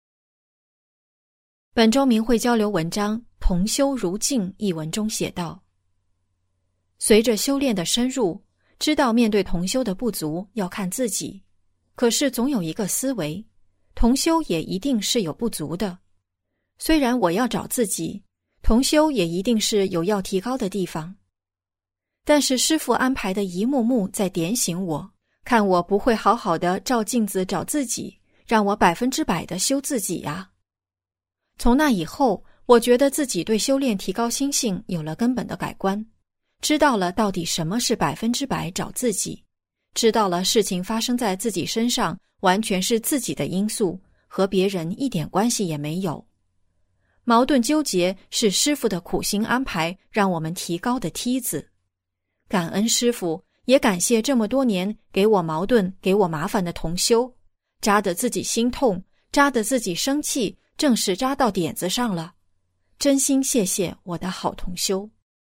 本周明慧交流文章《同修如镜》一文中写道，随着修炼的深入，知道面对同修的不足要看自己，可是总有一个思维，同修也一定是有不足的。虽然我要找自己，同修也一定是有要提高的地方。但是师父安排的一幕幕在点醒我，看我不会好好的照镜子找自己，让我百分之百的修自己啊。从那以后，我觉得自己对修炼提高心性有了根本的改观，知道了到底什么是百分之百找自己，知道了事情发生在自己身上完全是自己的因素，和别人一点关系也没有。矛盾纠结是师父的苦心安排，让我们提高的梯子。感恩师父，也感谢这么多年给我矛盾、给我麻烦的同修，扎得自己心痛，扎得自己生气，正是扎到点子上了。真心谢谢我的好同修。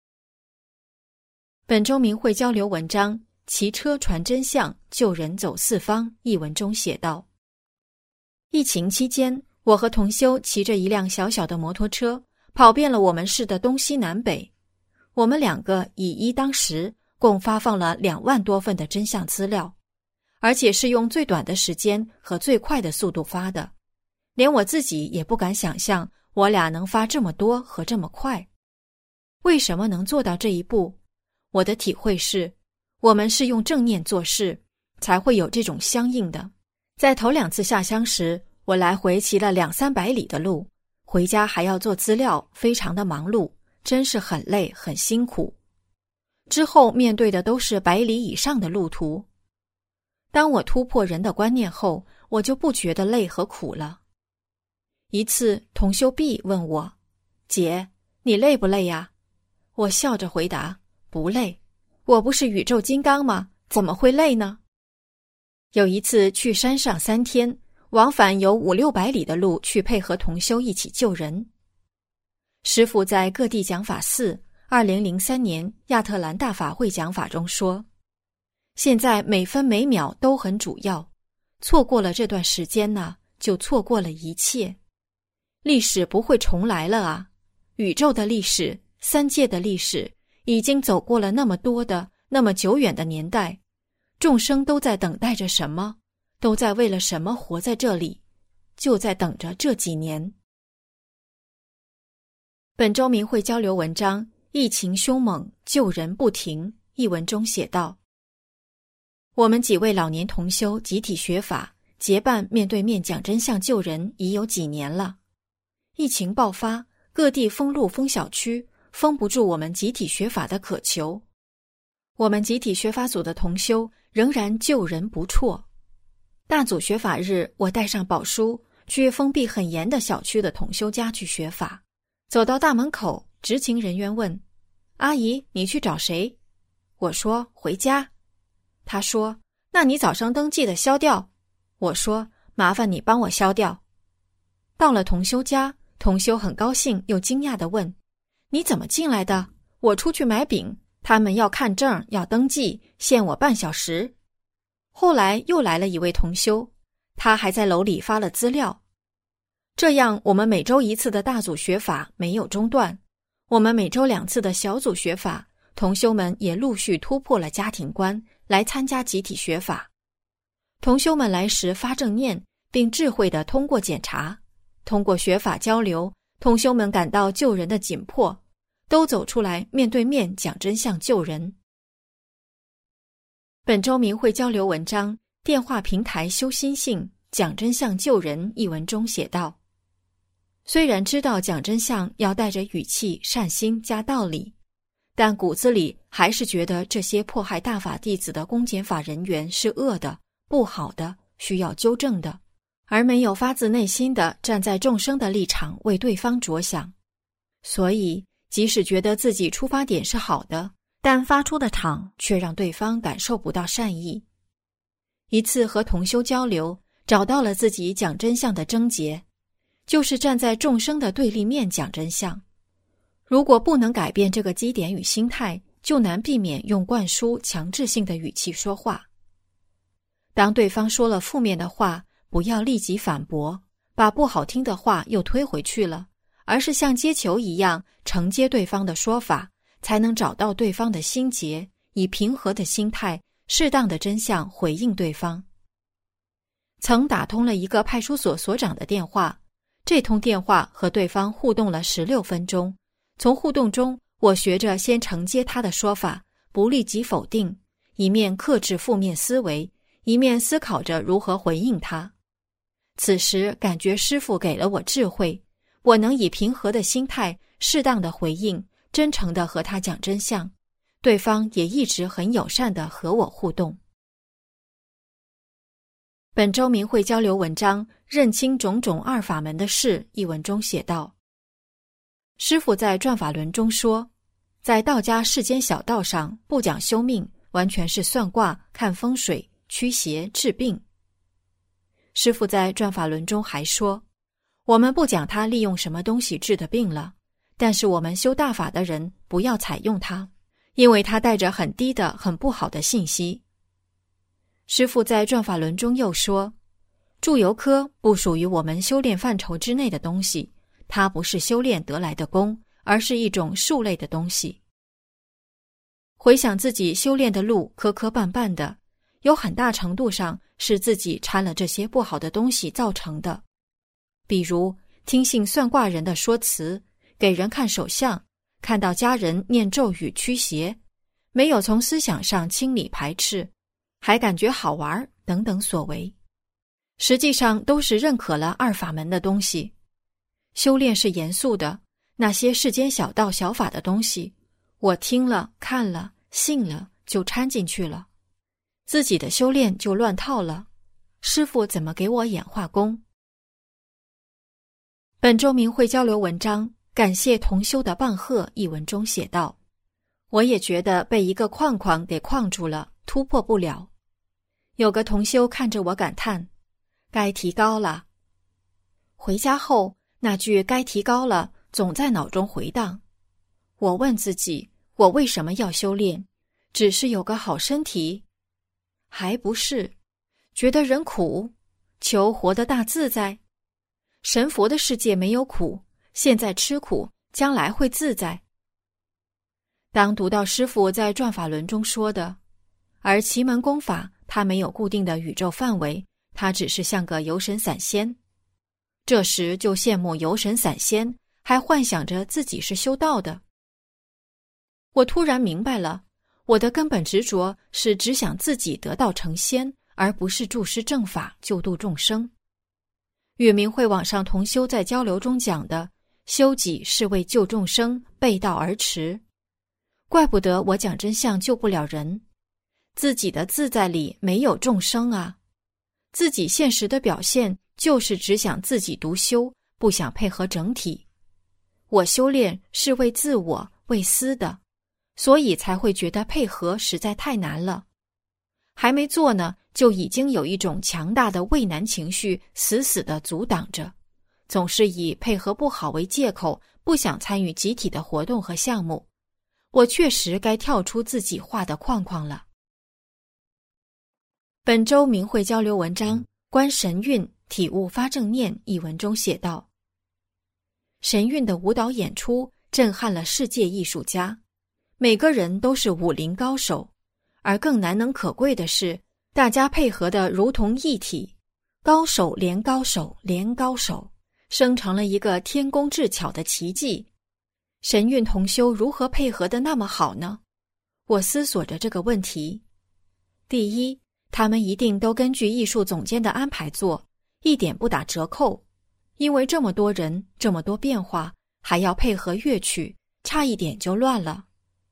本周明慧交流文章《骑车传真相，救人走四方》一文中写道，疫情期间，我和同修骑着一辆小小的摩托车，跑遍了我们市的东西南北。我们两个以一当十，共发放了两万多份的真相资料，而且是用最短的时间和最快的速度发的，连我自己也不敢想象我俩能发这么多和这么快。为什么能做到这一步？我的体会是，我们是用正念做事，才会有这种相应的。在头两次下乡时，我来回骑了两三百里的路，回家还要做资料，非常的忙碌，真是很累很辛苦。之后面对的都是百里以上的路途。当我突破人的观念后，我就不觉得累和苦了。一次同修 B 问我，姐，你累不累呀？我笑着回答，不累，我不是宇宙金刚吗？怎么会累呢？有一次去山上三天，往返有五六百里的路去配合同修一起救人。师父在各地讲法寺二零零三年亚特兰大法会讲法中说，现在每分每秒都很主要，错过了这段时间呢，就错过了一切。历史不会重来了啊！宇宙的历史，三界的历史，已经走过了那么多的、那么久远的年代，众生都在等待着什么？都在为了什么活在这里？就在等着这几年。本周明慧交流文章《疫情凶猛，救人不停》一文中写道，我们几位老年同修集体学法，结伴面对面讲真相救人已有几年了。疫情爆发，各地封路封小区，封不住我们集体学法的渴求。我们集体学法组的同修仍然救人不辍。大组学法日，我带上宝书去封闭很严的小区的同修家去学法。走到大门口，执勤人员问，阿姨，你去找谁？我说回家。他说，那你早上登记的消掉。我说，麻烦你帮我消掉。到了同修家，同修很高兴又惊讶地问，你怎么进来的？我出去买饼，他们要看证要登记，限我半小时。后来又来了一位同修，他还在楼里发了资料。这样我们每周一次的大组学法没有中断，我们每周两次的小组学法，同修们也陆续突破了家庭关，来参加集体学法。同修们来时发正念，并智慧地通过检查，通过学法交流，同修们感到救人的紧迫，都走出来面对面讲真相救人。本周明慧交流文章《电话平台修心性，讲真相救人》一文中写道，虽然知道讲真相要带着语气、善心加道理， 但骨子里还是觉得这些迫害大法弟子的公检法人员是恶的、不好的，需要纠正的，而没有发自内心的站在众生的立场为对方着想。所以即使觉得自己出发点是好的，但发出的场却让对方感受不到善意。一次和同修交流，找到了自己讲真相的症结，就是站在众生的对立面讲真相。如果不能改变这个基点与心态，就难避免用灌输强制性的语气说话。当对方说了负面的话，不要立即反驳，把不好听的话又推回去了，而是像接球一样承接对方的说法，才能找到对方的心结，以平和的心态、适当的真相回应对方。曾打通了一个派出所所长的电话，这通电话和对方互动了十六分钟。从互动中，我学着先承接他的说法，不立即否定，一面克制负面思维，一面思考着如何回应他。此时感觉师父给了我智慧，我能以平和的心态适当的回应，真诚地和他讲真相，对方也一直很友善地和我互动。本周明慧交流文章《认清种种二法门的事》一文中写道，师父在转法轮中说，在道家世间小道上不讲修命，完全是算卦、看风水、驱邪治病。师父在转法轮中还说，我们不讲他利用什么东西治的病了，但是我们修大法的人不要采用它，因为它带着很低的、很不好的信息。师父在转法轮中又说，祝由科不属于我们修炼范畴之内的东西，它不是修炼得来的功，而是一种术类的东西。回想自己修炼的路磕磕绊绊的，有很大程度上是自己掺了这些不好的东西造成的。比如听信算卦人的说辞，给人看手相，看到家人念咒语驱邪，没有从思想上清理排斥，还感觉好玩等等所为，实际上都是认可了二法门的东西。修炼是严肃的，那些世间小道小法的东西，我听了看了信了就掺进去了，自己的修炼就乱套了，师父怎么给我演化功？本周明慧交流文章感谢同修的棒喝一文中写道，我也觉得被一个框框给框住了，突破不了。有个同修看着我感叹，该提高了。回家后那句该提高了总在脑中回荡。我问自己，我为什么要修炼？只是有个好身体？还不是，觉得人苦，求活得大自在。神佛的世界没有苦，现在吃苦，将来会自在。当读到师父在转法轮中说的，而奇门功法它没有固定的宇宙范围，它只是像个游神散仙，这时就羡慕游神散仙，还幻想着自己是修道的。我突然明白了，我的根本执着是只想自己得道成仙，而不是注师正法救度众生。与明慧网上同修在交流中讲的修己是为救众生背道而驰，怪不得我讲真相救不了人，自己的自在里没有众生啊，自己现实的表现就是只想自己独修，不想配合整体。我修炼是为自我为私的，所以才会觉得配合实在太难了，还没做呢就已经有一种强大的畏难情绪死死地阻挡着，总是以配合不好为借口，不想参与集体的活动和项目。我确实该跳出自己画的框框了。本周明慧交流文章观神韵体悟发正念一文中写道，神韵的舞蹈演出震撼了世界艺术家，每个人都是武林高手，而更难能可贵的是大家配合的如同一体，高手连高手连高手，生成了一个天工智巧的奇迹。神韵同修如何配合的那么好呢？我思索着这个问题。第一，他们一定都根据艺术总监的安排做，一点不打折扣，因为这么多人，这么多变化，还要配合乐曲，差一点就乱了。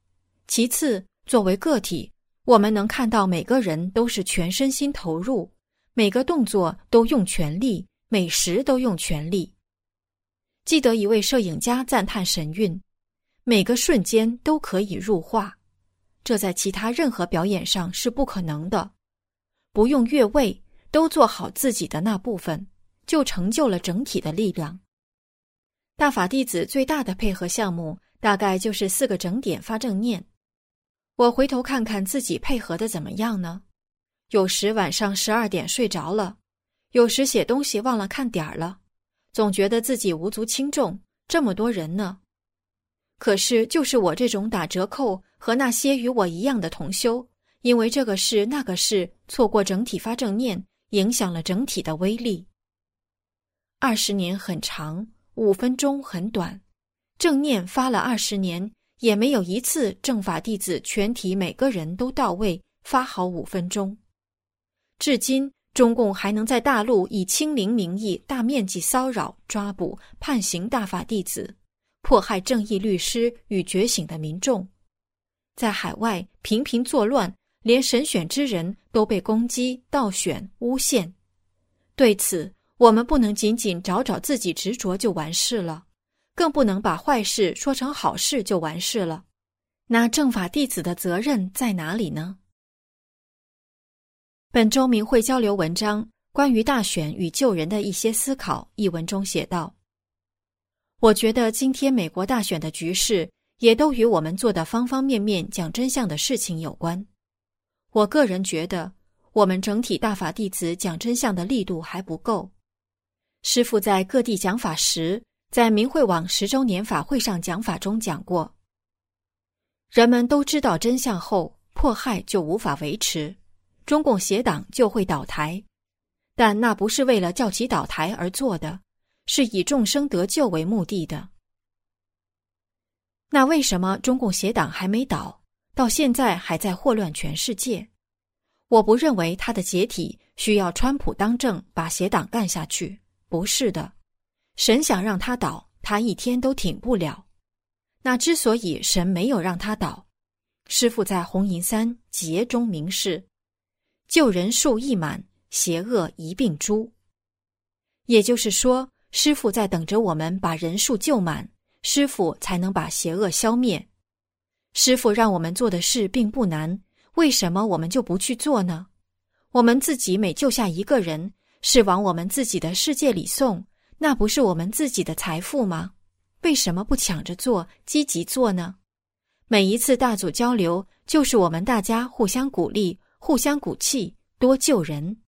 其次，作为个体，我们能看到每个人都是全身心投入，每个动作都用全力，每时都用全力。记得一位摄影家赞叹神韵，每个瞬间都可以入画，这在其他任何表演上是不可能的。不用越位，都做好自己的那部分，就成就了整体的力量。大法弟子最大的配合项目大概就是四个整点发正念。我回头看看自己配合的怎么样呢？有时晚上十二点睡着了，有时写东西忘了看点儿了，总觉得自己无足轻重，这么多人呢。可是就是我这种打折扣和那些与我一样的同修，因为这个事那个事错过整体发正念，影响了整体的威力。二十年很长，五分钟很短，正念发了二十年，也没有一次正法弟子全体每个人都到位发好五分钟。至今中共还能在大陆以清零名义大面积骚扰、抓捕、判刑大法弟子，迫害正义律师与觉醒的民众，在海外频频作乱，连神选之人都被攻击、盗选、诬陷。对此，我们不能仅仅找找自己执着就完事了，更不能把坏事说成好事就完事了。那正法弟子的责任在哪里呢？本周明慧交流文章关于大选与救人的一些思考一文中写道，我觉得今天美国大选的局势也都与我们做的方方面面讲真相的事情有关。我个人觉得我们整体大法弟子讲真相的力度还不够。师父在各地讲法时，在明慧网十周年法会上讲法中讲过，人们都知道真相后，迫害就无法维持，中共邪党就会倒台，但那不是为了叫其倒台而做的，是以众生得救为目的的。那为什么中共邪党还没倒，到现在还在祸乱全世界？我不认为他的解体需要川普当政把邪党干下去，不是的。神想让他倒，他一天都挺不了。那之所以神没有让他倒，师父在红银三节中明示，救人数一满，邪恶一并诛。也就是说，师父在等着我们把人数救满，师父才能把邪恶消灭。师父让我们做的事并不难，为什么我们就不去做呢？我们自己每救下一个人，是往我们自己的世界里送，那不是我们自己的财富吗？为什么不抢着做，积极做呢？每一次大组交流，就是我们大家互相鼓励，互相鼓气，多救人。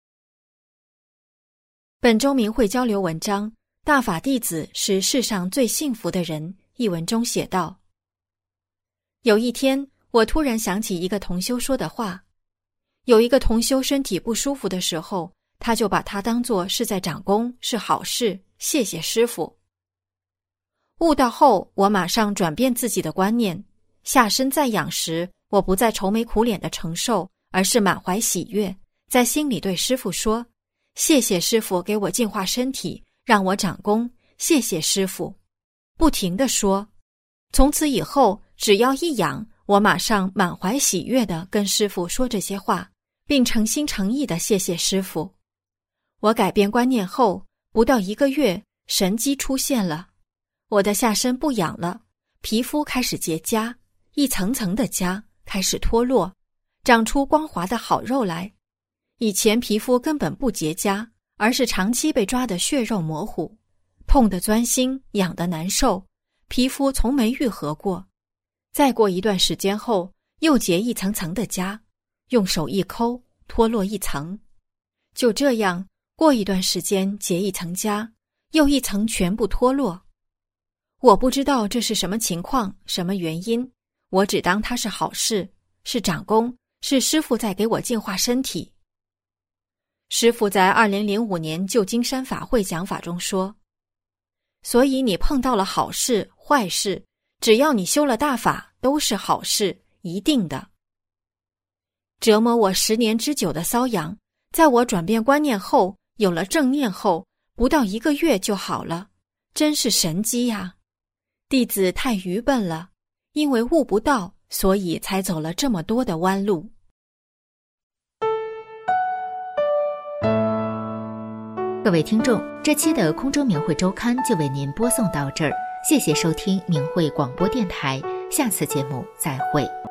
本周明慧交流文章，大法弟子是世上最幸福的人一文中写道，有一天我突然想起一个同修说的话，有一个同修身体不舒服的时候，他就把它当作是在长功，是好事，谢谢师父。悟到后，我马上转变自己的观念，下身再养时，我不再愁眉苦脸的承受，而是满怀喜悦，在心里对师父说，谢谢师父给我净化身体，让我长功，谢谢师父。不停地说，从此以后只要一痒，我马上满怀喜悦地跟师父说这些话，并诚心诚意地谢谢师父。我改变观念后，不到一个月，神迹出现了，我的下身不痒了，皮肤开始结痂，一层层的痂开始脱落，长出光滑的好肉来。以前皮肤根本不结痂，而是长期被抓得血肉模糊，痛得钻心，痒得难受，皮肤从没愈合过。再过一段时间后，又结一层层的痂，用手一抠，脱落一层。就这样，过一段时间结一层痂，又一层全部脱落。我不知道这是什么情况，什么原因，我只当它是好事，是长功，是师父在给我净化身体。师父在二零零五年旧金山法会讲法中说，所以你碰到了好事、坏事，只要你修了大法，都是好事，一定的。折磨我十年之久的瘙痒，在我转变观念后，有了正念后，不到一个月就好了，真是神迹呀！弟子太愚笨了，因为悟不到， 所以才走了这么多的弯路。 各位听众，这期的空中明慧周刊就为您播送到这儿，谢谢收听明慧广播电台，下次节目再会。